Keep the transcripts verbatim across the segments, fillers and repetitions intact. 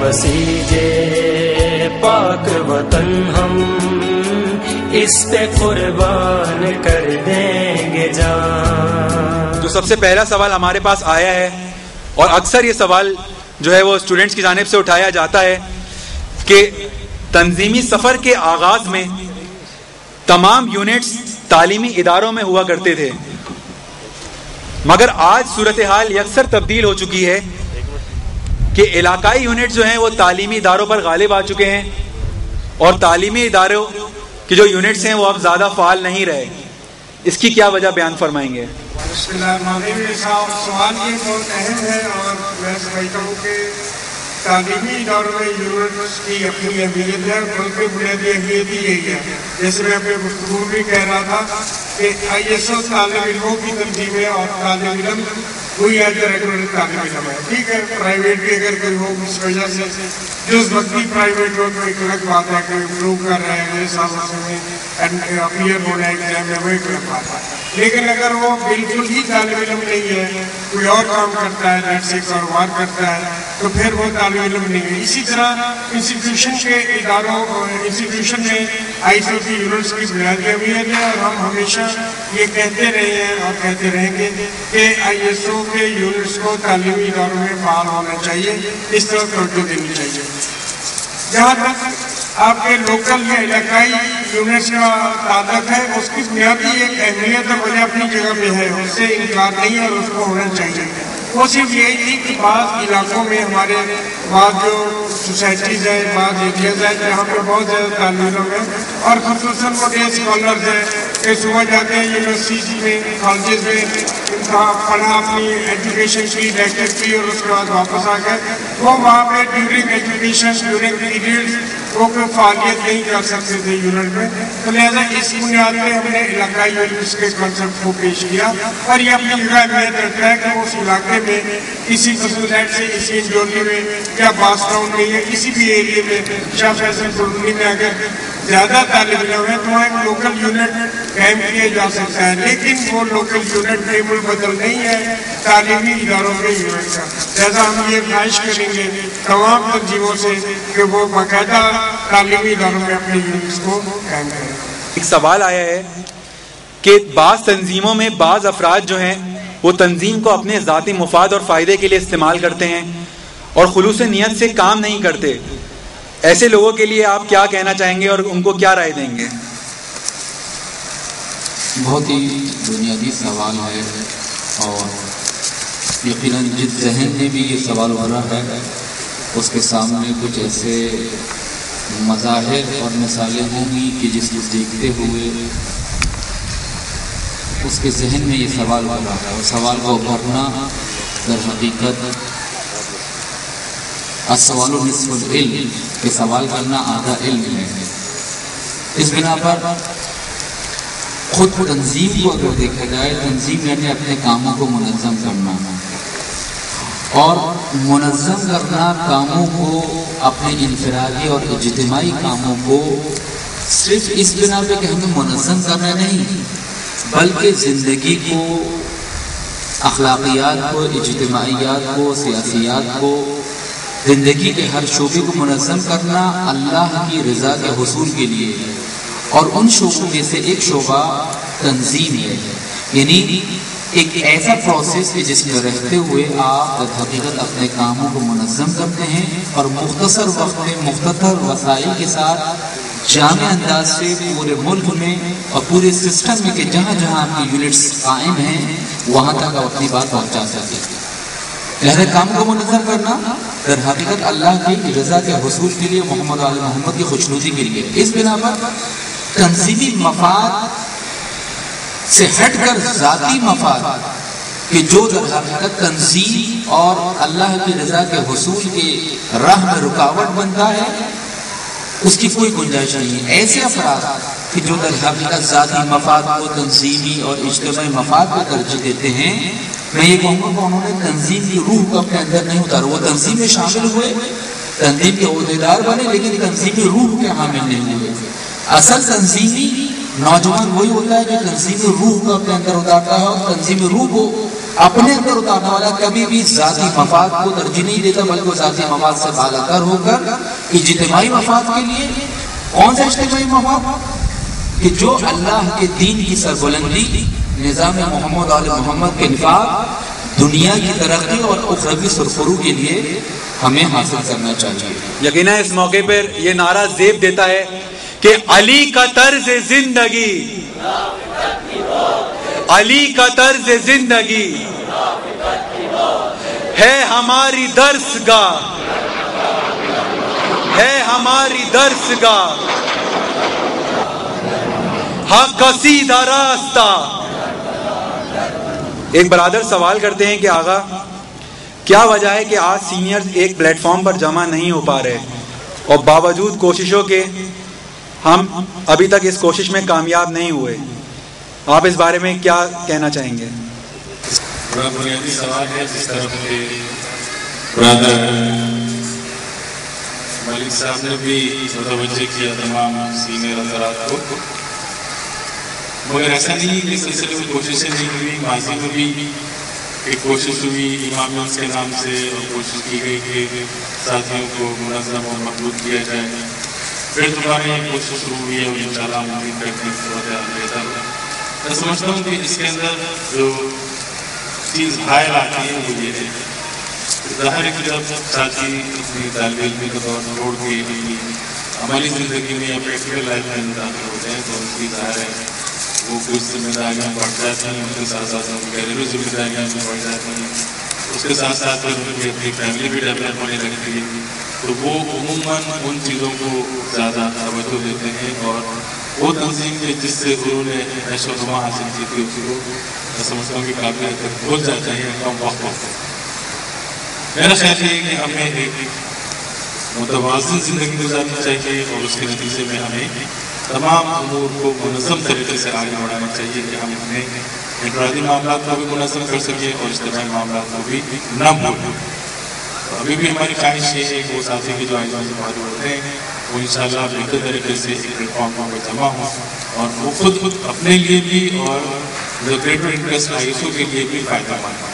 بسیجے پاک وطن ہم اس پہ قربان کر دیں گے جان. جو سب سے پہلا سوال ہمارے پاس آیا ہے اور اکثر یہ سوال جو ہے وہ اسٹوڈنٹس کی جانب سے اٹھایا جاتا ہے کہ تنظیمی سفر کے آغاز میں تمام یونٹس تعلیمی اداروں میں ہوا کرتے تھے، مگر آج صورتحال یکسر تبدیل ہو چکی ہے کہ علاقائی یونٹ جو ہیں وہ تعلیمی اداروں پر غالب آ چکے ہیں اور تعلیمی اداروں کے جو یونٹس ہیں وہ اب زیادہ فعال نہیں رہے. اس کی کیا وجہ بیان فرمائیں گے؟ بسم اللہ الرحمن الرحیم. سوال یہ بہت اہم ہے اور میں سمجھتا ہوں کہ تعلیمی اداروں میں یونٹس کی اپنی اہمیت ہے، بلکہ بنیادی اہمیت ہی یہی ہے. جیسے میں اپنے گفتگو بھی کہہ رہا تھا کہ آئی ایس او طالب علموں کی تنظیم ہے اور طالب علم کوئی ایز اے ریگولر طالب علم ہے. ٹھیک ہے، پرائیویٹ بھی اگر کوئی ہو اس وجہ سے جس وقتی پرائیویٹ ہو تو ایک الگ بات ہے کہ امپروو کر رہے ہیں میرے ساتھ میں اپیئر ہونا ہے ایگزام میں، وہ ایک الگ بات ہے. لیکن اگر وہ بالکل ہی طالب علم نہیں ہے، کوئی اور کام کرتا ہے، جیسے کاروبار کرتا ہے، تو پھر وہ طالب علم نہیں ہے. اسی طرح انسٹیٹیوشن کے اداروں انسٹیٹیوشن میں آئی ایس او کی یونٹس کی بنیادی اہمیت ہے اور ہم ہمیشہ یہ کہتے رہے ہیں اور کہتے رہیں گے کہ آئی ایس او کے یونٹس کو تعلیمی اداروں میں فعال ہونا چاہیے، اس طرح توجہ دینی چاہیے. جہاں تک آپ کے لوکل یا علاقائی یونٹس کا تعلق ہے، اس کی بنیادی ایک اہمیت اور وجہ اپنی جگہ پہ ہے، اس سے انکار نہیں ہے اور اس کو ہونا چاہیے. وہ صرف یہی تھی کہ بعض علاقوں میں ہمارے بعض جو سوسائٹیز ہیں، بعض ایریاز ہیں جہاں پہ بہت زیادہ طالب علم ہیں اور خصوصاً وہ ڈے اسکالرز ہیں کہ صبح جاتے ہیں یونیورسٹی میں، کالجز میں، پڑھا اپنی ایجوکیشن کی لیکچر کی اور اس کے بعد واپس آ گئے. وہ وہاں پہ ڈیورنگ ایجوکیشن ڈیورنگ پیریڈ وہ کوئی فعالیت نہیں کر سکتے تھے یونٹ میں. تو لہٰذا اس بنیاد پہ ہم نے علاقائی یونٹس کے کنسپٹ کو پیش کیا اور یہ اپنی جگہ اہمیت رکھتا ہے کہ اس علاقے میں کسی قصوصیت سے اسی انجولی میں یا باس ٹاؤن میں یا کسی بھی ایریے میں شاہ فیصل کالونی میں اگر زیادہ طالب علم ہے تو وہاں ایک لوکل یونٹ قائم کیا جا سکتا ہے. لیکن وہ لوکل یونٹ ٹیبل بدل نہیں ہے تعلیمی اداروں کے یونٹ کا. لہٰذا ہم یہ خواہش کریں گے تمام تنظیموں سے کہ وہ باقاعدہ تعلیمی اداروں میں اپنے یونٹس کو قائم کریں. ایک سوال آیا ہے کہ بعض تنظیموں میں بعض افراد جو ہیں وہ تنظیم کو اپنے ذاتی مفاد اور فائدے کے لیے استعمال کرتے ہیں اور خلوص نیت سے کام نہیں کرتے. ایسے لوگوں کے لیے آپ کیا کہنا چاہیں گے اور ان کو کیا رائے دیں گے؟ بہت ہی بنیادی سوال ہے اور یقیناً جس ذہن میں بھی یہ سوال ہو رہا ہے اس کے سامنے کچھ ایسے مظاہر اور مثالیں ہوں گی کہ جس کو دیکھتے ہوئے اس کے ذہن میں یہ سوال ہو رہا ہے. اور سوال کو بھرنا در حقیقت السوال نصف العلم کہ سوال کرنا آدھا علم ہے. اس بنا پر خود تنظیم کو اگر دیکھا جائے، تنظیم یعنی اپنے کاموں کو منظم کرنا اور منظم کرنا کاموں کو اپنے انفرادی اور اجتماعی کاموں کو صرف اس بنا پہ کہ ہمیں منظم کرنا نہیں بلکہ زندگی کو، اخلاقیات کو، اجتماعیات کو، سیاسیات کو، زندگی کے ہر شعبے کو منظم کرنا اللہ کی رضا کے حصول کے لیے. اور ان شعبوں میں سے ایک شعبہ تنظیم ہے، یعنی ایک ایسا پروسیس ہے جس میں رہتے ہوئے آپ حقیقت اپنے کاموں کو منظم کرتے ہیں اور مختصر وقت میں مختصر وسائل کے ساتھ جامع انداز سے پورے ملک میں اور پورے سسٹم میں کہ جہاں جہاں آپ کی یونٹس قائم ہیں وہاں تک آپ اپنی بات پہنچا سکتے ہیں. لہذا کام کو منظم کرنا در حقیقت اللہ کی رضا کے حصول کے لیے، محمد علی محمد کی خوشنودی کے لیے. اس بنا پر تنظیمی مفاد سے ہٹ کر ذاتی مفاد کہ جو در حقیقت تنظیم اور اللہ کی رضا کے حصول کے راہ میں رکاوٹ بنتا ہے اس کی کوئی گنجائش نہیں ہے. ایسے افراد کہ جو در حقیقت ذاتی مفاد کو تنظیمی اور اجتماعی مفاد کو ترجیح دیتے ہیں، میں یہ کہوں گا کہ انہوں نے تنظیم کی روح کو اپنے اندر نہیں اتارا. وہ تنظیم میں شامل ہوئے، تنظیم کے عہدیدار بنے، لیکن تنظیمی روح کے حامل نہیں ہوئے. اصل تنظیمی نوجوان وہی ہوتا ہے جو تنظیمی روح کو اپنے اندر اتارتا ہے اور تنظیمی روح کو اپنے اندر اتارنے والا کبھی بھی ذاتی مفاد کو ترجیح نہیں دیتا، بلکہ وہ ذاتی مفاد سے بالا تر ہو کر اجتماعی مفاد کے لیے، کون سا اجتماعی مفاد؟ کہ جو اللہ کے دین کی سربلندی، نظام محمد آل محمد کے نفاذ، دنیا کی ترقی اور اخروی سرخرو کے لیے ہمیں حاصل کرنا چاہیے۔ یقیناً اس موقع پر یہ نعرہ زیب دیتا ہے کہ علی کا طرز زندگی، علی کا طرز زندگی ہے ہماری درس گاہ، ہے ہماری درس گاہ، حق کا سیدھا راستہ۔ ایک برادر سوال کرتے ہیں کہ آغا کیا وجہ ہے کہ آج سینئرز ایک پلیٹ فارم پر جمع نہیں ہو پا رہے اور باوجود کوششوں کے ہم ابھی تک اس کوشش میں کامیاب نہیں ہوئے؟ آپ اس بارے میں کیا کہنا چاہیں گے؟ بڑا بنیادی سوال ہے جس طرف کہ برادر ملک صاحب نے بھی متوجہ کیا تمام سینئر حضرات کو، مگر ایسا نہیں کہ سلسلے میں کوششیں نہیں ہوئی، ماضی میں بھی ایک کوشش ہوئی امامیت کے نام سے، اور کوشش کی گئی کہ ساتھیوں کو منظم اور مضبوط کیا جائے، پھر دوبارہ یہ کوشش شروع ہوئی ہے اور انشاءاللہ ہم امید کرتے ہیں صورتحال بہتر ہو۔ میں سمجھتا ہوں کہ اس کے اندر جو چیز حائل آتی ہے وہ یہ ہے ظاہر ہے کہ جب ساتھی اپنی طالب علمی کا دور چھوڑ کے اپنی عملی زندگی میں یا پریکٹیکل لائف میں داخل ہوتے ہیں تو ان کی ظاہر ہے وہ کچھ ذمہ داریاں بڑھ جاتی ہیں، ان کے ساتھ ساتھ ان کی گھریلو ذمہ داریاں بھی بڑھ جاتی ہیں، اس کے ساتھ ساتھ پھر ان کی اپنی فیملی بھی ڈیولپ ہونے لگتی ہے، تو وہ عموماً ان چیزوں کو زیادہ توجہ دیتے ہیں، اور وہ تنظیم کے جس سے انہوں نے نشو و نما حاصل کی تھی اس کو میں سمجھتا ہوں کہ کافی حد تک بھول جاتے ہیں کم وقت وقت۔ میرا خیال ہے کہ ہمیں ایک متوازن زندگی گزارنی چاہیے، اور اس کے نتیجے میں ہمیں تمام امور کو منظم طریقے سے آگے بڑھانا چاہیے کہ ہم اپنے انفرادی معاملات کو بھی منظم کر سکیں اور اجتماعی معاملات کو بھی نہ بھولیں۔ ابھی بھی ہماری خواہش یہ ہے کہ وہ ساتھی کی جو آئیزوں سے باہر ہوتے ہیں وہ انشاءاللہ بہتر طریقے سے ایک پلیٹ فارم پر جمع ہوں، اور وہ خود خود اپنے لیے بھی اور جو گریٹر انٹرسٹ آئیزوں کے لیے بھی فائدہ مند ہوں۔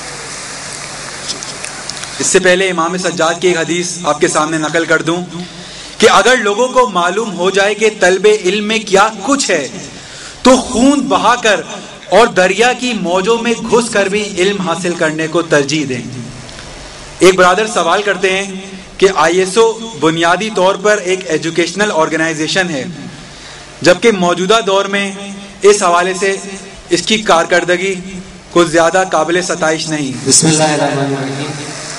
اس سے پہلے امام سجاد کی ایک حدیث آپ کے سامنے نقل کر دوں کہ اگر لوگوں کو معلوم ہو جائے کہ طلب علم میں کیا کچھ ہے تو خون بہا کر اور دریا کی موجوں میں گھس کر بھی علم حاصل کرنے کو ترجیح دیں۔ ایک برادر سوال کرتے ہیں کہ آئی ایس او بنیادی طور پر ایک ایجوکیشنل آرگنائزیشن ہے، جبکہ موجودہ دور میں اس حوالے سے اس کی کارکردگی کچھ زیادہ قابل ستائش نہیں۔ بسم اللہ الرحمن الرحیم۔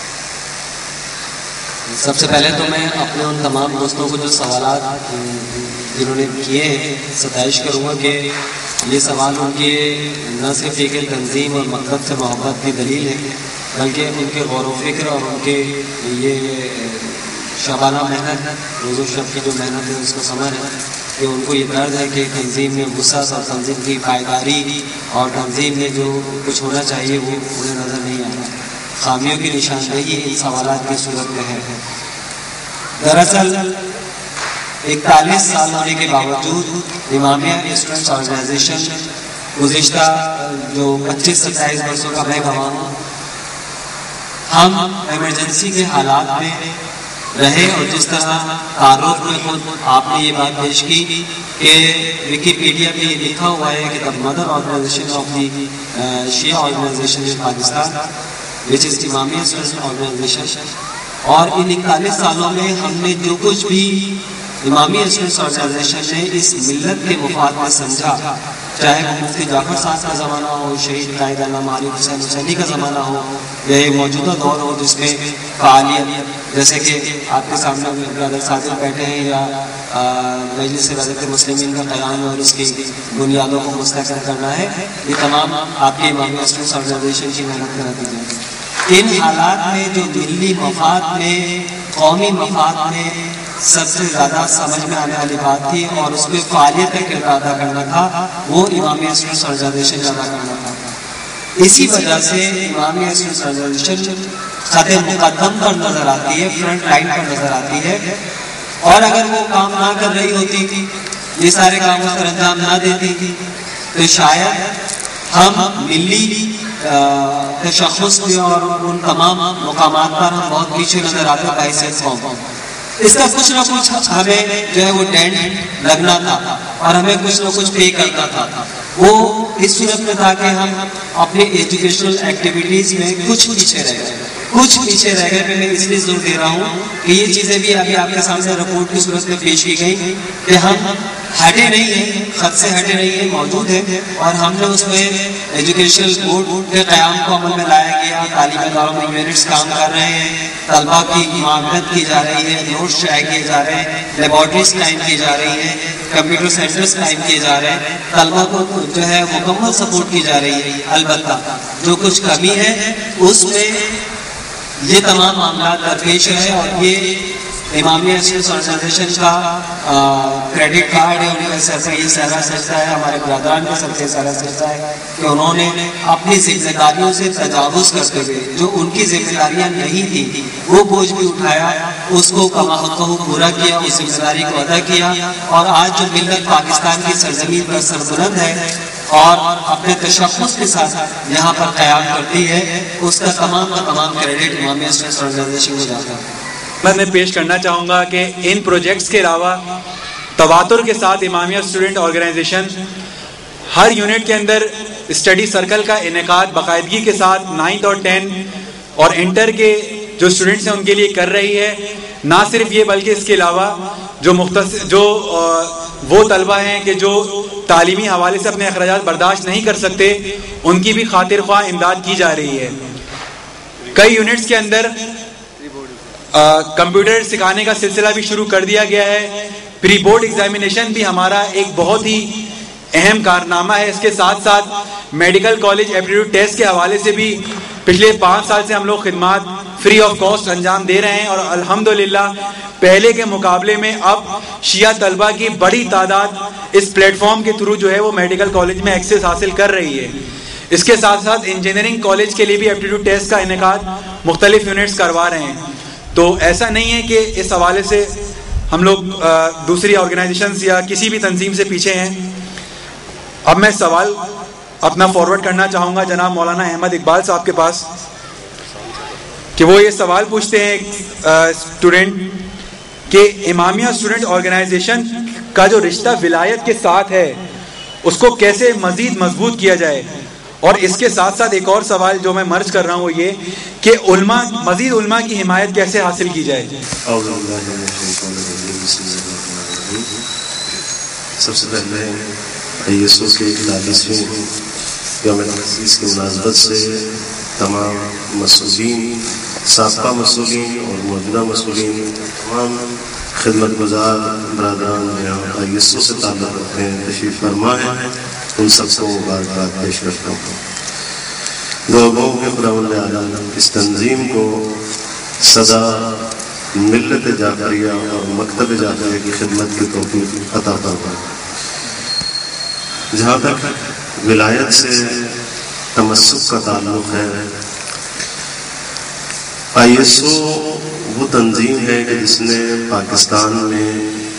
سب سے پہلے تو میں اپنے ان تمام دوستوں کو جو سوالات جنہوں نے کیے ہیں ستائش کروں گا کہ یہ سوال ان کے نہ صرف ایک تنظیم اور مقصد سے محبت کی دلیل ہے، بلکہ ان کے غور و فکر اور ان کے یہ شبانہ محنت، روز و شب کی جو محنت ہے اس کو سمجھ ہے کہ ان کو یہ درد ہے کہ تنظیم میں وسعت اور تنظیم کی پائیداری اور تنظیم میں جو کچھ ہونا چاہیے وہ انہیں نظر نہیں آتا۔ خامیوں کی نشاندہی ان سوالات کی صورت میں ہے۔ دراصل اکتالیس سال ہونے کے باوجود امامیہ اسٹوڈنٹس آرگنائزیشن گزشتہ جو پچیس ستائیس برسوں کا میں گواہ ہوں، ہم ایمرجنسی کے حالات میں رہے، اور جس طرح تعارف میں خود آپ نے یہ بات پیش کی کہ ویکیپیڈیا میں یہ لکھا ہوا ہے کہ the mother organization of the Shia organization in Pakistan which is Imamia student organization, اور ان اکتالیس سالوں میں ہم نے جو کچھ بھی امامیہ اسٹوڈنٹ آرگنائزیشن نے اس ملت کے مفاد میں سمجھا، چاہے وہ مفتی جعفر صاحب کا زمانہ ہو، شہید قائد علامہ علی حسین حسینی کا زمانہ ہو، یا یہ موجودہ دور ہو جس میں فعالیت جیسے کہ آپ کے سامنے برادر صادق بیٹھے ہیں، یا مجلس رضاکت مسلمین کا قیام اور اس کی بنیادوں کو مستحکم کرنا ہے، یہ تمام آپ کے امامیہ اسٹوڈنٹ آرگنائزیشن کی محنت کا نتیجہ ہے۔ ان حالات میں جو دلی مفاد میں، قومی مفاد میں سب سے زیادہ سمجھ میں آنے والی بات تھی اور اس میں فعالیت کا کردار ادا کرنا تھا، وہ امامیہ اسٹوڈنٹ آرگنائزیشن ادا کرنا تھا۔ اسی وجہ سے امامیہ اسٹوڈنٹ آرگنائزیشن خط مقدم پر نظر آتی ہے، فرنٹ لائن پر نظر آتی ہے، اور اگر وہ کام نہ کر رہی ہوتی تھی، یہ سارے کام اس پر انجام نہ دیتی تھی، تو شاید ہم ملی تشخص میں اور ان تمام مقامات پر ہم بہت پیچھے نظر آتے ہیں بحیثیت قوم. اس کا کچھ نہ کچھ ہمیں جو ہے وہ ڈینٹ لگنا تھا اور ہمیں کچھ نہ کچھ پے کرنا تھا. وہ اس صورت میں تھا کہ ہم اپنے ایجوکیشنل ایکٹیویٹیز میں کچھ پیچھے رہ گئے کچھ پیچھے رہ گئے. میں اس لیے زور دے رہا ہوں کہ یہ چیزیں بھی ابھی آپ کے سامنے رپورٹ کی صورت میں پیش کی گئی کہ ہم ہٹے نہیں ہیں, خط سے ہٹے نہیں ہیں, موجود ہیں. اور ہم نے اس میں ایجوکیشنل بورڈ کے قیام کو عمل میں لایا گیا. تعلیمی اداروں میں یونٹس کام کر رہے ہیں, طلبا کی معاونت کی جا رہی ہے, نوٹس شائع کیے جا رہے ہیں, لیبارٹریز قائم کی جا رہی ہیں, کمپیوٹر سینٹرز قائم کیے جا رہے ہیں, طلبا کو جو ہے مکمل سپورٹ کی جا رہی ہے. البتہ جو کچھ کمی ہے اس میں یہ تمام معاملات درپیش ہے. اور یہ امامیہ اسٹوڈنٹس آرگنائزیشن کا کریڈٹ کارڈ ہے, ان کا سر پہ یہ سہرا سجتا ہے, ہمارے برادران کے سر پہ سہرا سجتا ہے کہ انہوں نے اپنی ذمہ داریوں سے تجاوز کرتے ہوئے جو ان کی ذمہ داریاں نہیں تھیں وہ بوجھ بھی اٹھایا, اس کو کما حقہ پورا کیا, اس ذمہ داری کو ادا کیا. اور آج جو ملت پاکستان کی سرزمین پر سربلند ہے اور اپنے تشخص کے ساتھ یہاں پر قیام کرتی ہے, اس کا تمام کا تمام کریڈٹ امامیہ اسٹوڈنٹس آرگنائزیشن کو جاتا ہے. میں پیش کرنا چاہوں گا کہ ان پروجیکٹس کے علاوہ تواتر کے ساتھ امامیہ اسٹوڈنٹ آرگنائزیشن ہر یونٹ کے اندر اسٹڈی سرکل کا انعقاد باقاعدگی کے ساتھ نائنتھ اور ٹینتھ اور انٹر کے جو اسٹوڈنٹس ہیں ان کے لیے کر رہی ہے. نہ صرف یہ بلکہ اس کے علاوہ جو مختصر جو وہ طلبہ ہیں کہ جو تعلیمی حوالے سے اپنے اخراجات برداشت نہیں کر سکتے, ان کی بھی خاطر خواہ امداد کی جا رہی ہے. کئی یونٹس کے اندر کمپیوٹر سکھانے کا سلسلہ بھی شروع کر دیا گیا ہے. پری بورڈ ایگزامینیشن بھی ہمارا ایک بہت ہی اہم کارنامہ ہے. اس کے ساتھ ساتھ میڈیکل کالج ایپٹیٹیوڈ ٹیسٹ کے حوالے سے بھی پچھلے پانچ سال سے ہم لوگ خدمات فری آف کاسٹ انجام دے رہے ہیں. اور الحمدللہ پہلے کے مقابلے میں اب شیعہ طلبہ کی بڑی تعداد اس پلیٹ فارم کے تھرو جو ہے وہ میڈیکل کالج میں ایکسیس حاصل کر رہی ہے. اس کے ساتھ ساتھ انجینئرنگ کالج کے لیے بھی ایپٹیٹیوڈ ٹیسٹ کا انعقاد مختلف یونٹس کروا رہے ہیں. تو ایسا نہیں ہے کہ اس حوالے سے ہم لوگ دوسری آرگنائزیشنز یا کسی بھی تنظیم سے پیچھے ہیں. اب میں سوال اپنا فارورڈ کرنا چاہوں گا جناب مولانا احمد اقبال صاحب کے پاس کہ وہ یہ سوال پوچھتے ہیں اسٹوڈنٹ کہ امامیہ اسٹوڈنٹ آرگنائزیشن کا جو رشتہ ولایت کے ساتھ ہے اس کو کیسے مزید مضبوط کیا جائے. اور اس کے ساتھ ساتھ ایک اور سوال جو میں مرج کر رہا ہوں وہ یہ کہ علماء مزید علماء کی حمایت کیسے حاصل کی جائے. سب سے پہلے آئی ایس او کے اکتالیسویں یوم تاسیس کی مناسبت سے تمام مسئولین, سابقہ مسئولین اور موجودہ مسئولین, تمام خدمت گزار برادران جو آئی ایس او سے تعلق رکھتے ہیں تشریف فرما ہیں, ان سب کو مبارکباد پیش کرتا ہوں. لوگوں کے خداوند عالم اس تنظیم کو سدا ملت جعفریہ اور مکتب جعفریہ کی خدمت کی توفیق عطا فرمائے. جہاں تک ولایت سے تمسک کا تعلق ہے, آئی ایس او وہ تنظیم ہے کہ جس نے پاکستان میں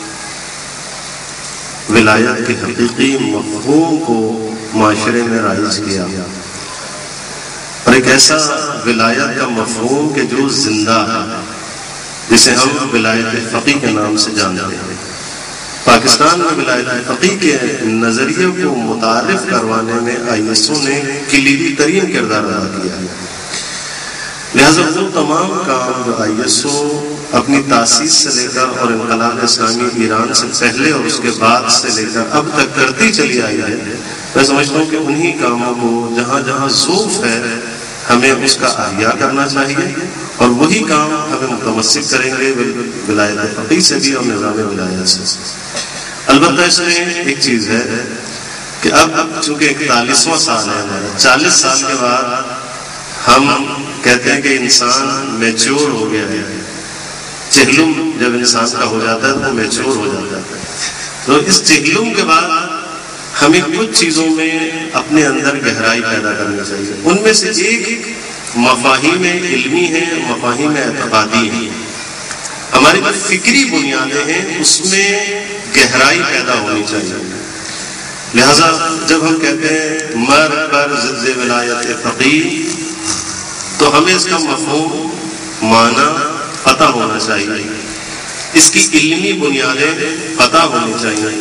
ولایت کے حقیقی مفہوم کو معاشرے میں رائج کیا, اور ایک ایسا ولایت کا مفہوم کہ جو زندہ ہے, جسے ہم ولایت فقیہ کے نام سے جانتے ہیں. پاکستان میں ولایت فقیہ کے نظریے کو متعارف کروانے میں آئی ایس او نے کلیدی ترین کردار ادا کیا ہے. لہذا وہ تمام کام جو آئی ایس او اپنی تاسیس سے لے کر اور انقلاب اسلامی ایران سے پہلے اور اس کے بعد سے لے کر اب تک کرتی چلی آئی ہے, میں سمجھتا ہوں کہ انہی کاموں کو جہاں جہاں ذوف ہے ہمیں اس کا احیاء کرنا چاہیے, اور وہی کام ہمیں متمسک کریں گے ولایت فقیہ سے بھی اور نظام ولایت سے. البتہ اس میں ایک چیز ہے کہ اب چونکہ اکتالیسواں سال ہے ہمارا, چالیس سال کے بعد ہم کہتے ہیں کہ انسان میچور ہو گیا ہے. چہلم جب انسان کا ہو جاتا ہے تو میچور ہو جاتا ہے. تو اس چہلم کے بعد ہمیں کچھ چیزوں میں اپنے اندر گہرائی پیدا کرنی چاہیے. ان میں سے ایک مفاہیم علمی ہیں, مفاہیم اعتقادی ہیں. ہماری جو فکری بنیادیں ہیں اس میں گہرائی پیدا ہونی چاہیے. لہذا جب ہم کہتے ہیں مر پر ضد ولایت فقیہ تو ہمیں اس کا مفہوم معنی پتہ ہونا چاہیے، اس کی علمی بنیادیں پتہ ہونی چاہیے۔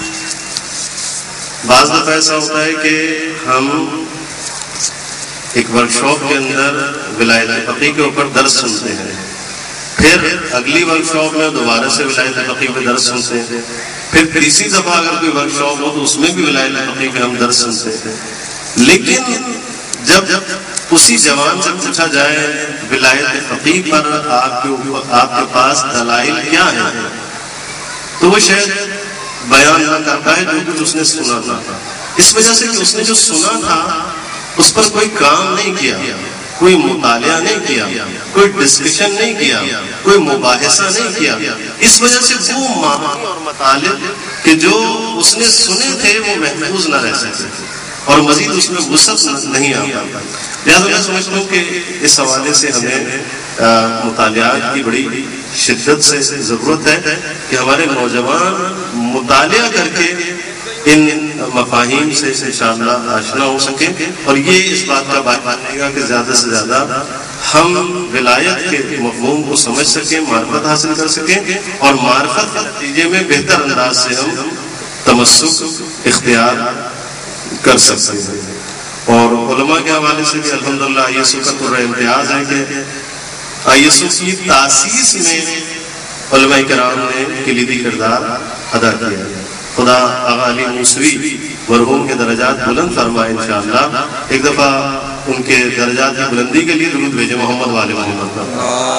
بعض دفعہ ایسا ہوتا ہے کہ ہم ایک ورکشاپ کے اندر ولایت فقیہ کے اوپر درس سنتے ہیں، پھر اگلی ورکشاپ میں دوبارہ سے ولایت فقیہ پہ درس سنتے ہیں، پھر تیسری دفعہ اگر کوئی ورکشاپ ہو تو اس میں بھی ولایت فقیہ پہ ہم درس سنتے ہیں۔ لیکن جب اسی جوان سے پوچھا جائے ولایت فقیہ پر آپ کے آپ کے پاس دلائل کیا ہیں، تو وہ شاید بیان نہ کرتا ہے جو کچھ اس نے سنا تھا، اس وجہ سے کہ اس نے جو سنا تھا اس پر کوئی کام نہیں کیا، کوئی مطالعہ نہیں کیا، کوئی ڈسکشن نہیں کیا، کوئی مباحثہ نہیں کیا، اس وجہ سے وہ معانی اور مطالب کہ جو اس نے سنے تھے وہ محفوظ نہ رہ سکتے اور مزید اس میں وسعت نہیں آ پاتا۔ لہٰذا میں سمجھتا ہوں کہ اس حوالے سے ہمیں مطالعات کی بڑی شدت سے ضرورت ہے کہ ہمارے نوجوان مطالعہ کر کے ان مفاہیم سے انشاءاللہ آشنا ہو سکیں، اور یہ اس بات کا باعث بنے گا کہ زیادہ سے زیادہ ہم ولایت کے مفہوم کو سمجھ سکیں، معرفت حاصل کر سکیں، اور معرفت کے نتیجے میں بہتر انداز سے ہم تمسک اختیار کر سکتے ہیں۔ اور علماء کے حوالے سے بھی الحمدللہ آئی ایس او کا پورا امتیاز ہے کہ آئی ایس او کی تاسیس میں علماء کرام نے کلیدی کردار ادا کیا۔ خدا آغا علی موسوی مرحوم کے درجات بلند فرمائے انشاءاللہ۔ ایک دفعہ ان کے درجات کی بلندی کے لیے درود بھیجے محمد والے محمد کا۔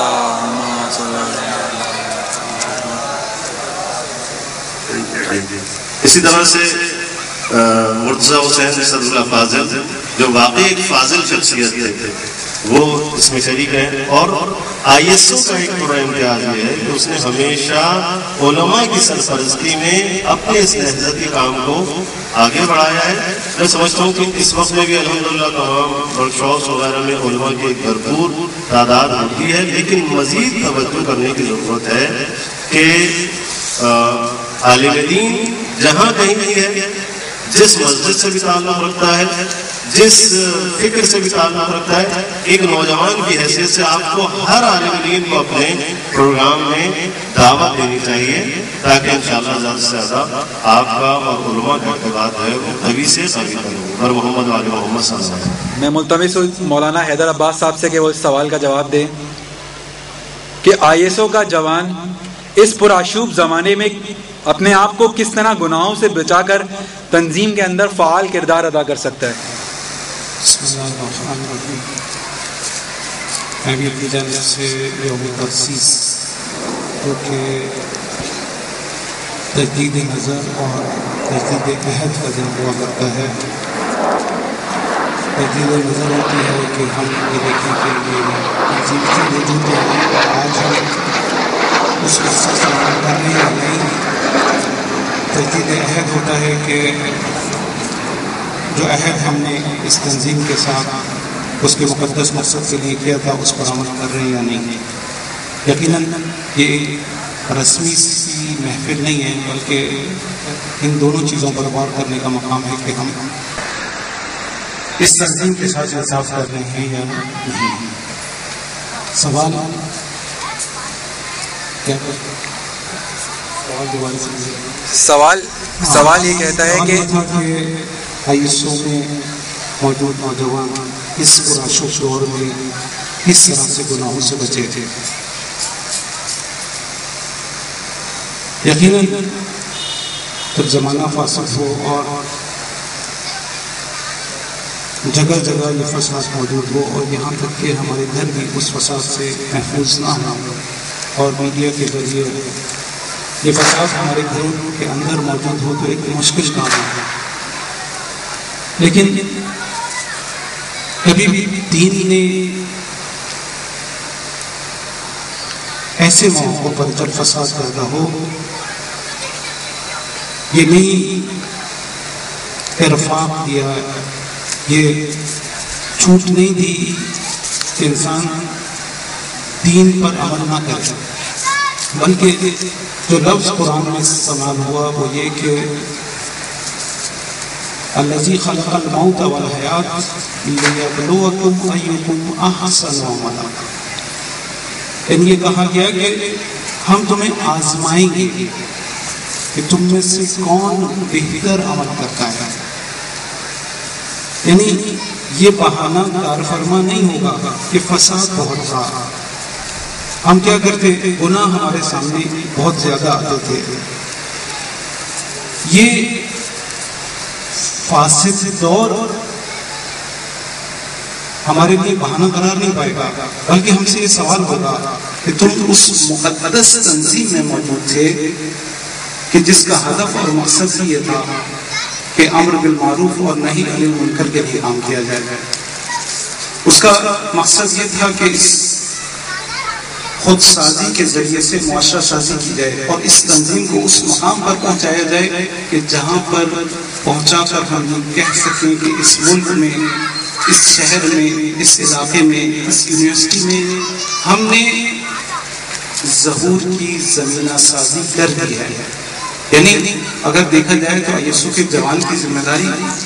اسی طرح سے مرتضی حسین صدر اللہ فاضل جو واقعی ایک فاضل شخصیت تھے وہ اس میں شریک ہیں، اور آئی ایس او کا ایک بڑا امتیاز یہ ہے کہ اس نے ہمیشہ علماء کی سرپرستی میں اپنے اس نہضتی کام کو آگے بڑھایا ہے۔ میں سمجھتا ہوں کہ اس وقت میں بھی الحمدللہ تمام ورکشاپس وغیرہ میں علماء کی ایک بھرپور تعداد ہوتی ہے، لیکن مزید توجہ کرنے کی ضرورت ہے کہ عالم دین جہاں کہیں بھی ہے، جس مسجد سے بھی تعلق رکھتا ہے، جس فکر سے بھی تعلق رکھتا ہے، ایک نوجوان کی حیثیت سے آپ کو ہر عالم دین کو اپنے پروگرام میں دعوت دینی چاہیے تاکہ انشاءاللہ زیادہ سے زیادہ آپ کا اور علماء کا ارتباط ہے وہ قوی سے قوی کرے۔ اور محمد وآل محمد صلی اللہ علیہ وسلم۔ میں ملتمس ہوں مولانا حیدر عباس صاحب سے کہ وہ اس سوال کا جواب دیں کہ آئی ایس او کا جوان اس پرآشوب زمانے میں اپنے آپ کو کس طرح گناہوں سے بچا کر تنظیم کے اندر فعال کردار ادا کر سکتا ہے؟ بسم اللہ الرحمن الرحیم۔ میں بھی اپنی جانب سے یوم تخصیص جو کہ تجدید نظر اور تجدید عہد کا دن ہوا کرتا ہے، تجدید نظر ہوتی ہے کہ ہم یہ دیکھیں کہ یہ تنظیم سے موجود ہے، آج ہم اس کو استعمال کر رہے ہیں نہیں۔ تجدید عہد ہوتا ہے کہ جو عہد ہم نے اس تنظیم کے ساتھ اس کے مقدس مقصد کے لیے کیا تھا اس پر عمل کر رہے ہیں یا نہیں۔ یقیناً یہ رسمی سی محفل نہیں ہے، بلکہ ان دونوں چیزوں پر غور کرنے کا مقام ہے کہ ہم اس تنظیم کے ساتھ انصاف کر رہے ہیں یا نہیں۔ سوال کیا سوال سوال یہ کہتا ہے کہ آئی ایس او میں موجود نوجوان اس پرآشوب دور میں کس طرح سے گناہوں سے بچے تھے۔ یقیناً جب زمانہ فاسد ہو اور جگہ جگہ یہ فساد موجود ہو اور یہاں تک کہ ہمارے گھر بھی اس فساد سے محفوظ نہ ہو اور میڈیا کے ذریعے یہ فساد ہمارے گھروں کے اندر موجود ہو تو ایک مشکل کام ہے، لیکن کبھی بھی دین نے ایسے موقعوں پر جب فساد پیدا ہو یہ نہیں ارفاق دیا، یہ چھوٹ نہیں دی کہ انسان دین پر عمل نہ کرے، بلکہ جو لفظ قرآن میں استعمال ہوا وہ یہ کہ الذی خلق الموت والحیات لیبلوکم ایکم احسن عملا. ان یہ کہا گیا کہ ہم تمہیں آزمائیں گے کہ تم میں سے کون بہتر عمل کرتا ہے. یعنی یہ بہانہ کار فرما نہیں ہوگا کہ فساد بہت تھا. ہم کیا کرتے، گناہ ہمارے سامنے بہت زیادہ آتے تھے. یہ فاسد دور ہمارے لیے بہانہ قرار نہیں پائے گا، بلکہ ہم سے یہ سوال ہوگا کہ تم اس مقدس تنظیم میں موجود تھے کہ جس کا ہدف اور مقصد یہ تھا کہ امر بالمعروف اور نہی عن المنکر کے لیے کام کیا جائے. اس کا مقصد یہ تھا کہ اس خود سازی کے ذریعے سے معاشرہ سازی کی جائے اور اس تنظیم کو اس مقام پر پہنچایا جائے کہ جہاں پر پہنچا کر ہم کہہ سکیں کہ اس ملک میں، اس شہر میں، اس علاقے میں، اس یونیورسٹی میں ہم نے ظہور کی زمینہ سازی کر دی ہے. یعنی اگر دیکھا جائے تو آئی ایس او کے جوان کی ذمہ داری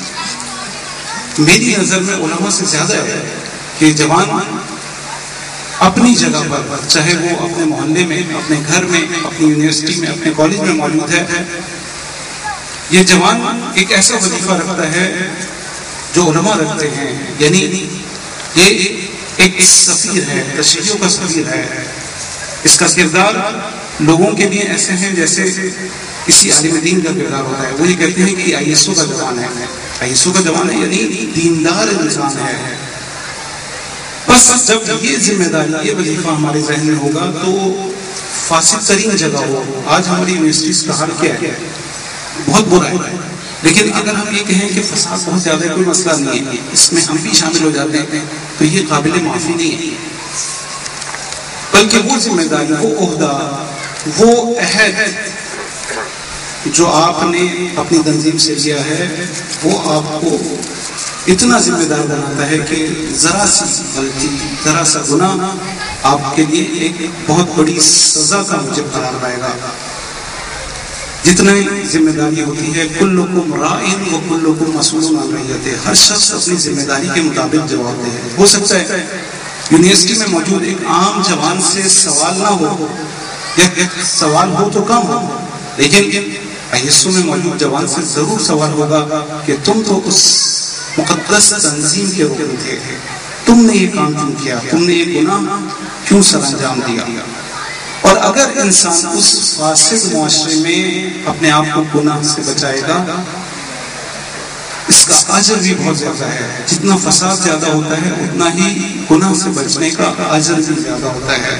میری نظر میں علماء سے زیادہ ہے کہ جوان اپنی جگہ پر، چاہے وہ اپنے محلے میں، اپنے گھر میں، اپنی یونیورسٹی میں، اپنے کالج میں موجود ہے، یہ جوان ایک ایسا وظیفہ رکھتا ہے جو علماء رکھتے ہیں. یعنی یہ ایک سفیر ہے، تشریحوں کا سفیر ہے. اس کا کردار لوگوں کے لیے ایسے ہیں جیسے کسی عالم دین کا کردار ہوتا ہے. وہ یہ کہتے ہیں کہ آئی ایس او کا جوان ہے، آئی ایس او کا جوان ہے یعنی دیندار انسان ہے. بس جب یہ ذمہ داری، یہ وظیفہ ہمارے ذہن میں ہوگا تو فاسد ترین جگہ ہو. آج ہماری یونیورسٹیز کا حال کیا ہے؟ بہت برا ہے. لیکن اگر ہم یہ کہیں کہ فساد بہت زیادہ کوئی مسئلہ نہیں ہے، اس میں ہم بھی شامل ہو جاتے ہیں، تو یہ قابل معافی نہیں ہے. بلکہ وہ ذمہ داری، وہ عہدہ، وہ عہد جو آپ نے اپنی تنظیم سے لیا ہے، وہ آپ کو اتنا ذمہ دار بناتا ہے کہ ذرا سی غلطی، ذرا سا گناہ آپ کے لیے ایک بہت بڑی سزا کا موجب قرار پائے گا. جتنا ذمہ داری ہوتی ہے، کلکم راعٍ و کلکم مسئول عن رعیتہ، ہر شخص اپنی ذمہ داری کے مطابق جواب دے. ہو سکتا ہے یونیورسٹی میں موجود ایک عام جوان سے سوال نہ ہو، یا سوال ہو تو کم ہو، لیکن آئی ایس او میں موجود جوان سے ضرور سوال ہوگا کہ تم تو اس مقدس تنظیم کے رکن تھے، تم نے یہ کام کیوں کیا، تم نے یہ گناہ کیوں سر انجام دیا. اور اگر انسان اس فاسد معاشرے میں اپنے آپ کو گناہ سے بچائے گا، اس کا اجر بھی بہت زیادہ ہے. جتنا فساد زیادہ ہوتا ہے اتنا ہی گناہ سے بچنے کا اجر بھی زیادہ ہوتا ہے.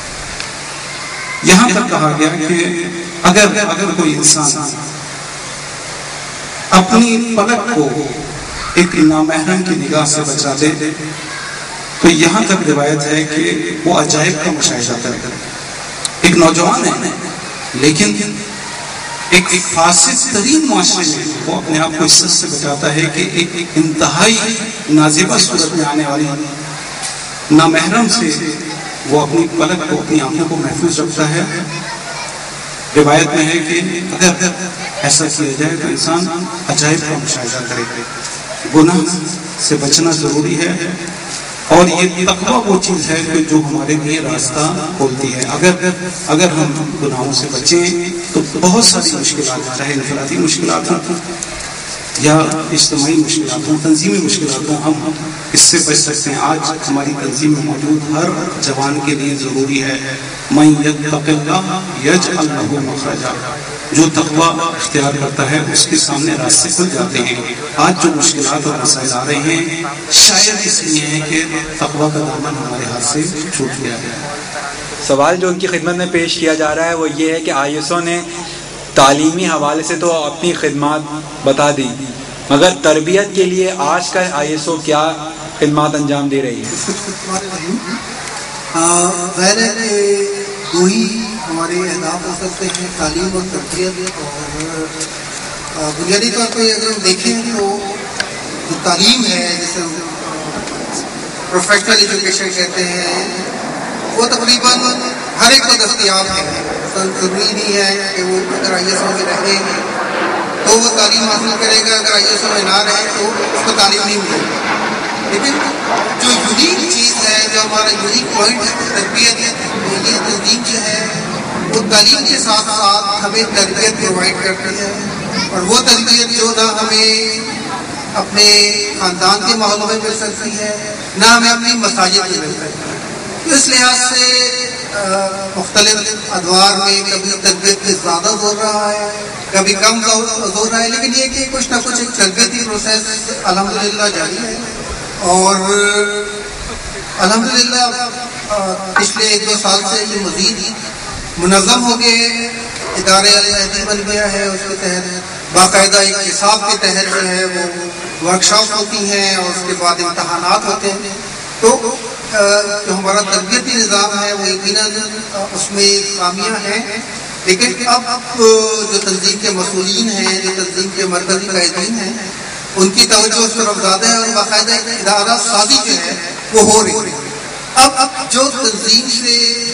یہاں تک کہا گیا کہ اگر اگر کوئی انسان اپنی پلک کو ایک نامحرم کی نگاہ سے بچا دے تو یہاں تک روایت ہے کہ وہ عجائب کا مشاہدہ کرے. ایک نوجوان ہے لیکن ایک فاسد ترین معاشرے میں وہ اپنے آپ کو اس سے بچاتا ہے کہ ایک انتہائی نازیبہ صورت میں آنے والی نامحرم سے وہ اپنی پلک کو، اپنی آنکھوں کو محفوظ رکھتا ہے. روایت میں ہے کہ اگر ایسا کیا جائے تو انسان عجائب کا مشاہدہ کرے. گناہ سے بچنا ضروری ہے اور یہ تقویٰ وہ چیز ہے کہ جو ہمارے لیے راستہ کھولتی ہے. اگر اگر ہم گناہوں سے بچیں تو بہت ساری مشکلات، چاہے انفرادی مشکلات ہوں یا اجتماعی مشکلات ہوں، تنظیمی مشکلات ہوں، ہم اس سے بچ سکتے ہیں. آج ہماری تنظیم میں موجود ہر جوان کے لیے ضروری ہے مَن یتق اللہ یجعل لہ مخرجا، جو تقویٰ اختیار کرتا ہے اس کے سامنے راستے کھل جاتے ہیں. آج جو مشکلات اور مسائل آ رہے ہیں شاید اس لیے ہے کہ تقویٰ کا دامن ہمارے ہاتھ سے چھوٹ گیا ہے. سوال جو ان کی خدمت میں پیش کیا جا رہا ہے وہ یہ ہے کہ آئی ایس او نے تعلیمی حوالے سے تو اپنی خدمات بتا دی، مگر تربیت کے لیے آج کا آئی ایس او کیا خدمات انجام دے رہی ہے؟ ظاہر ہے کہ دو ہی ہمارے اہداف ہو سکتے ہیں، تعلیم اور تربیت. اور بنیادی طور پہ اگر ہم دیکھیں تو جو تعلیم ہے، جسے پروفیشنل ایجوکیشن کہتے ہیں، وہ تقریباً ہر ایک کو دستیاب ہے. ضروری نہیں ہے کہ وہ اگر آئی ایس او میں رہیں تو وہ تعلیم حاصل کرے گا، اگر آئی ایس او میں نہ رہے تو اس کو تعلیم نہیں ملے گی۔ لیکن جو یونیک چیز ہے، جو ہمارا یونیک پوائنٹ ہے تربیت ہے، تو یہ تنظیم جو ہے وہ تعلیم کے ساتھ ساتھ ہمیں تربیت پرووائڈ کرتی ہے، اور وہ تربیت جو نہ ہمیں اپنے خاندان کے ماحول میں مل سکتی ہے، نہ ہمیں اپنی مساجد میں مل سکتی ہے۔ تو اس لحاظ سے مختلف ادوار میں کبھی تربیت پہ زیادہ زور رہا ہے، کبھی کم زور رہا ہے، لیکن یہ کہ کچھ نہ کچھ ایک تربیتی پروسیس الحمدللہ جاری ہے، اور الحمدللہ پچھلے ایک دو سال سے یہ مزید منظم ہو گئے، ادارے المہدی بن گیا ہے، اس کے تحت باقاعدہ ایک حساب کے تحت جو ہے وہ ورکشاپ ہوتی ہیں، اور اس کے بعد امتحانات ہوتے ہیں۔ تو جو ہمارا تربیتی نظام ہے وہ یقیناً اس میں خامیاں ہیں، لیکن اب جو تنظیم کے مسئولین ہیں، جو تنظیم کے مرکزی قائدین ہیں، ان کی توجہ اس طرف زیادہ ہے، اور باقاعدہ ادارہ سازی جو ہے وہ ہو رہی ہے۔ اب اب جو تنظیم سے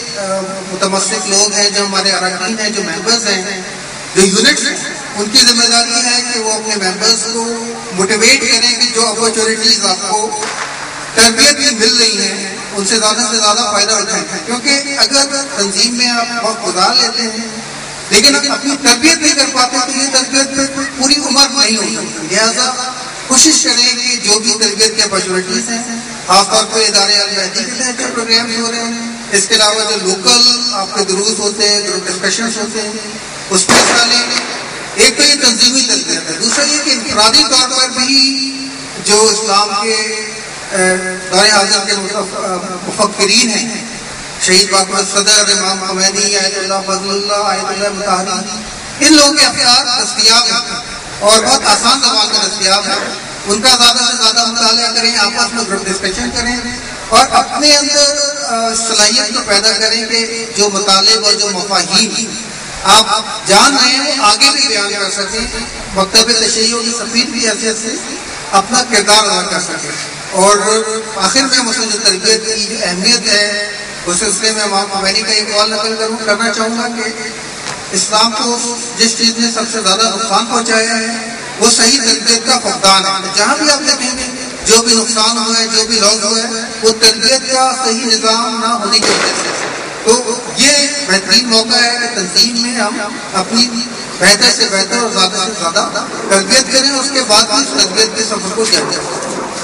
متمسک لوگ ہیں، جو ہمارے اراکین ہیں، جو ممبرز ہیں، جو یونٹس ہیں، ان کی ذمہ داری ہے کہ وہ اپنے ممبرز کو موٹیویٹ کریں کہ جو اپرچونیٹیز آپ کو تربیت میں مل رہی ہیں ان سے زیادہ سے زیادہ فائدہ اٹھائیں، کیونکہ اگر تنظیم میں آپ وقت گزار لیتے ہیں لیکن اپنی تربیت نہیں کر پاتے تو یہ تربیت پوری عمر نہیں ہو سکتی۔ لہٰذا کوشش کریں کہ جو بھی تربیت کے اپرچونیٹیز ہیں، خاص طور پہ ادارے المہدی کے تحت جو پروگرامز ہو رہے ہیں، اس کے علاوہ جو لوکل آپ کے دروس ہوتے ہیں، گروپ ڈسکشنز ہوتے ہیں، اس میں حصہ لیں۔ ایک تو یہ تنظیمی تربیت ہے، دوسرا یہ کہ انفرادی طور پر بھی جو اسلام کے دور حاضر کے مفکرین ہیں، شہید باقر صدر، امام خمینی، آیت اللہ فضل اللہ، آیت اللہ مطہری، ان لوگوں کے افکار دستیاب ہیں اور بہت آسان زبان میں دستیاب ہیں۔ ان کا زیادہ سے زیادہ مطالعہ کریں، آپس میں گروپ ڈسکشن کریں، اور اپنے اندر صلاحیت کو پیدا کریں کہ جو مطالب اور جو مفاہیم آپ جان رہے ہیں وہ آگے بھی بیان کر سکیں، مکتب تشیع کی سفیر کی حیثیت سے اپنا کردار ادا کر سکیں۔ اور آخر میں مسلم جو تربیت کی جو اہمیت ہے اس سلسلے میں امام خمینی کا ایک قول نقل کرنا چاہوں گا کہ اسلام کو جس چیز نے سب سے زیادہ نقصان پہنچایا ہے وہ صحیح تربیت کا فقدان ہے۔ جہاں بھی آپ دیکھیں گے جو بھی نقصان ہوا ہے، جو بھی لاس ہوا ہے، وہ تربیت کا صحیح نظام نہ ہونے کی وجہ سے۔ تو یہ بہترین موقع ہے کہ تنظیم میں ہم اپنی بہتر سے بہتر اور زیادہ سے زیادہ تربیت کریں، اس کے بعد بھی اس تربیت کے سفر کو جاری رکھیں۔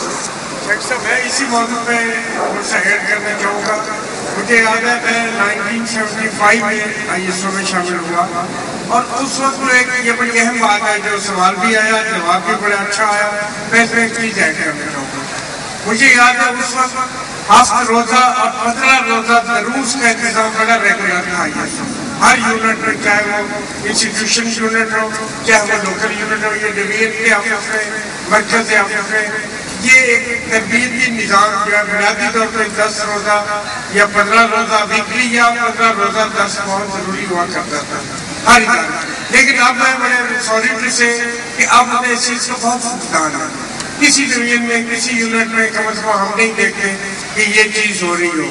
میں اسی موضوع پہ ایڈ کرنا چاہوں گا۔ مجھے یاد ہے میں نائنٹین سیونٹی فائیو میں آئی ایس او میں شامل ہوا، اور اس وقت ایک یہ بڑی اہم بات ہے، جو سوال بھی آیا، جواب بھی بڑا اچھا آیا، میں اس میں ایک چیز ایڈ کرنا چاہوں گا۔ مجھے یاد ہے اس وقت ہفت روزہ اور پندرہ روزہ دروس کا انتظام بڑا ریگولر تھا I S O, Hare unit میں، چاہے وہ انسٹیٹیوشن یونٹ ہو، چاہے وہ لوکل یونٹ ہو، یہ ڈویژن کے آفس میں، مرکز کے آفس میں، یہ ایک تربیتی نظام جو ہے بنیادی طور پر دس روزہ یا پندرہ روزہ ویکلی یا پندرہ روزہ دس بہت ضروری ہوا کرتا تھا ہر ادارے۔ لیکن اب میں بڑے سوری سے کہ اب ہمیں اس چیز کا بہت فقدان ہے، کسی ڈویژن میں، کسی یونٹ میں کم از کم ہم نہیں دیکھتے کہ یہ چیز ہو رہی ہو۔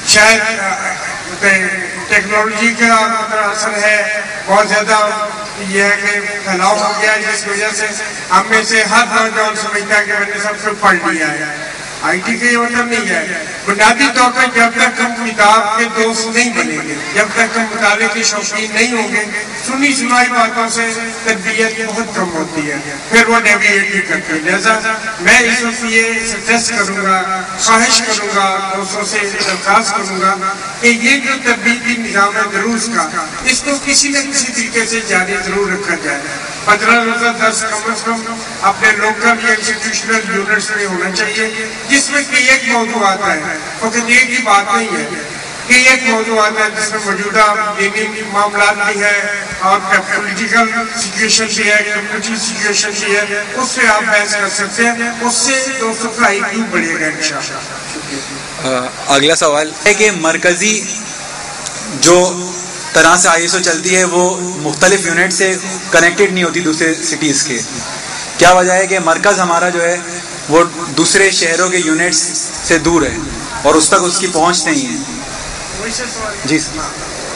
شاید ٹیکنالوجی کا اثر ہے، بہت زیادہ یہ ہے کہ پھیلاؤ ہو گیا ہے، جس وجہ سے ہم میں سے ہر نوجوان سمجھتا ہے کہ میں نے سب سے پڑھ لیا ہے۔ آئی ٹی کا یہ مطلب نہیں ہے، بنیادی طور پر جب تک ہم کتاب کے دوست نہیں بنیں گے، جب تک ہم مطالعے کے شوقین نہیں ہوں گے، سنی سنائی باتوں سے تربیت بہت کم ہوتی ہے، پھر وہ ڈیویٹ بھی کرتے ہیں۔ لہذا میں اس وقت یہ سجیسٹ کروں گا، خواہش کروں گا، دوستوں سے درخواست کروں گا کہ یہ جو تربیتی نظام ہے دروس کا، اس کو کسی نہ کسی طریقے سے جاری ضرور رکھا جائے۔ پندرہ روزہ دس کم از کم اپنے لوکل یا انسٹیٹیوشنل یونٹس میں ہونا چاہیے، جس میں کہ ایک موضوع آتا ہے، فقط ایک ہی بات نہیں ہے کہ ایک موضوع آتا ہے جس میں موجودہ دینی معاملات بھی ہے اور پولیٹیکل سچویشن بھی ہے، کمیونٹی سچویشن بھی ہے، اس سے آپ بحث کر سکتے ہیں، اس سے دوستوں کا آئی کیو بڑھے گا انشاءاللہ۔ اگلا سوال ہے کہ مرکزی جو طرح سے آئی ایس او چلتی ہے وہ مختلف یونٹ سے کنیکٹڈ نہیں ہوتی دوسرے سٹیز کے، کیا وجہ ہے کہ مرکز ہمارا جو ہے وہ دوسرے شہروں کے یونٹس سے دور ہے اور اس تک اس کی پہنچ نہیں ہے؟ وہی سے سوال جی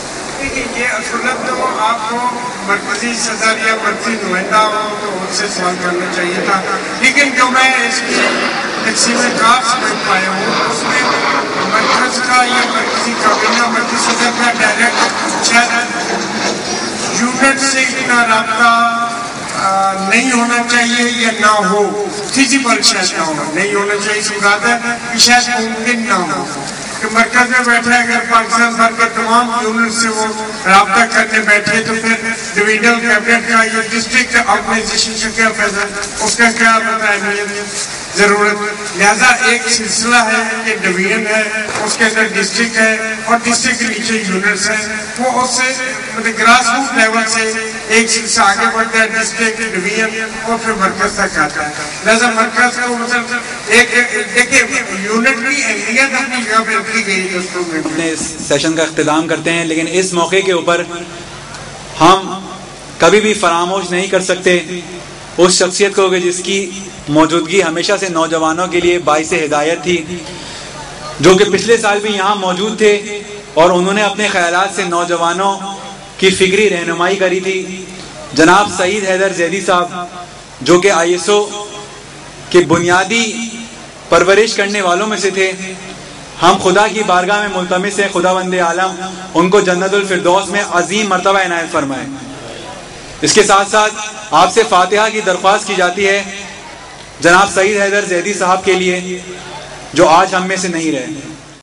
देखिए ये असूलन तो आपको मरकजी सदर या मरकजी नुमाइंदा हो तो उनसे सवाल करना चाहिए था, लेकिन जो मैं इसकी तकसीम कार समझ पाया हूँ उसमें मरकज का या मरकजी काबीना मरकजी सदर का डायरेक्ट शायद यूनिट से इतना रब्ता नहीं होना चाहिए या ना हो, फिजिबल शायद ना हो, नहीं होना चाहिए सुरात है कि शायद मुमकिन ना हो कि मरकज में बैठे अगर पाकिस्तान भर के तमाम यूनिट से वो रब्ता करने बैठे तो फिर डिविजनल कैबिनेट का या डिस्ट्रिक्ट ऑर्गेनाइजेशन का क्या फायदा, उसका क्या बताया जरूरत। लिहाजा एक सिलसिला है कि डिवीजन है, उसके अंदर डिस्ट्रिक्ट है और डिस्ट्रिक्ट के नीचे यूनिट्स है, वो उससे मतलब ग्रास रूट लेवल से एक सिलसिला आगे बढ़ता है, डिस्ट्रिक्ट डिवीजन और फिर मरकज तक आता है। लिहाजा मरकज का मतलब एक देखिए यूनिट की अहमियत अपनी जगह पे रखी गई दोस्तों में। अपने इस सेशन का इख्तिताम करते हैं, लेकिन इस मौके के ऊपर हम कभी भी फरामोश नहीं कर सकते उस शख्सियत को कि जिसकी मौजूदगी हमेशा से नौजवानों के लिए बाइस हिदायत थी, जो कि पिछले साल भी यहाँ मौजूद थे और उन्होंने अपने ख्यालात से नौजवानों की फिक्री रहनुमाई करी थी। जनाब सईद हैदर जैदी साहब, जो कि आई एस ओ के बुनियादी परवरिश करने वालों में से थे, हम खुदा की बारगाह में मुल्तमिस हैं खुदावंद आलम उनको जन्नतुल फिरदौस में अजीम मर्तबा इनायत फरमाए। इसके साथ साथ आपसे फातिहा की दरख्वास्त की जाती है जनाब सईद हैदर जैदी साहब के लिए, जो आज हम में से नहीं रहे।